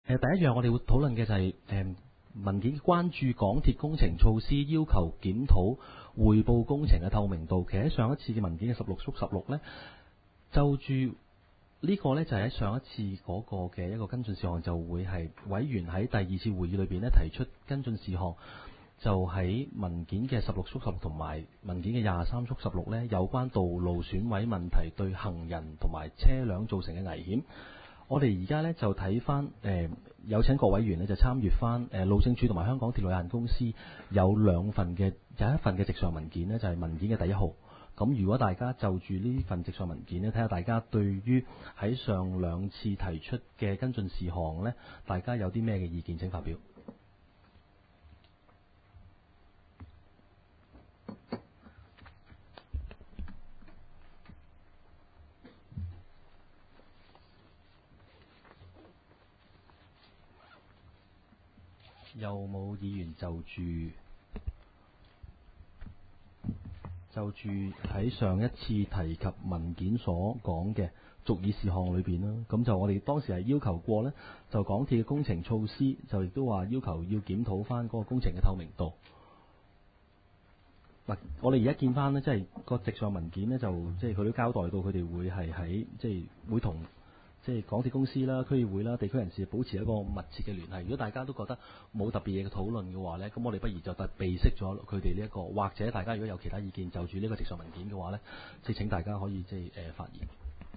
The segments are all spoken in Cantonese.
第一樣我哋會討論嘅就係文件關注港鐵工程措施，要求檢討匯報工程嘅透明度。其實喺上一次嘅文件嘅16/16呢，就住呢個呢，就係喺上一次嗰個嘅一個跟進事項，就會係委員喺第二次會議裏邊呢提出跟進事項，就喺文件嘅16/16同埋文件嘅23/16呢，有關道路損毀問題對行人同埋車輛造成嘅危險。我哋而家呢，就睇翻有請各委員呢，就參閱翻路政署同埋香港鐵路有限公司有一份嘅直上文件呢，就係文件嘅第1號。咁如果大家就住呢份直上文件呢，睇下大家對於喺上2次提出嘅跟進事項呢，大家有啲咩嘅意見請發表。有冇議員就住喺上一次提及文件所講嘅逐議事項裏邊啦？咁就我哋當時係要求過呢，就港鐵嘅工程措施就亦都話要求要檢討翻嗰個工程嘅透明度。嗱，我哋而家見翻呢，即係個直上文件呢，就即係佢都交代到佢哋會係喺即係會同即係港鐵公司啦、區議會啦、地區人士保持一個密切嘅聯繫。如果大家都覺得冇特別嘢嘅討論嘅話呢，咁我哋不如就備悉咗佢哋呢一個，或者大家如果有其他意見就住呢個直上文件嘅話呢，即係請大家可以即係發言。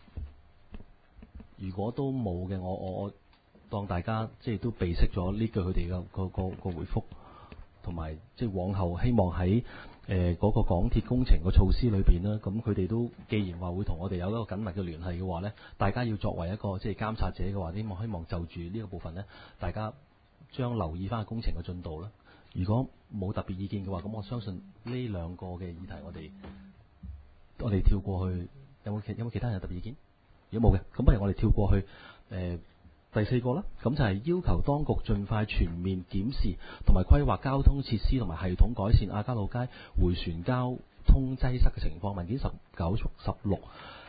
如果都冇嘅，我當大家即係都備悉咗呢句佢哋嘅個回覆，同埋即係往後希望喺嗰個港鐵工程個措施裏邊啦，咁佢哋都既然話會同我哋有一個緊密嘅聯繫嘅話呢，大家要作為一個即係監察者嘅話，希望就住呢個部分呢，大家將留意翻工程嘅進度啦。如果冇特別意見嘅話，咁我相信呢2個嘅議題我哋跳過去。有冇其他人有特別意見？如果冇嘅，咁不如我哋跳過去第4個啦。咁就係要求當局盡快全面檢視同埋規劃交通設施同埋系統，改善亞皆老街迴旋交通擠塞嘅情況。文件19/16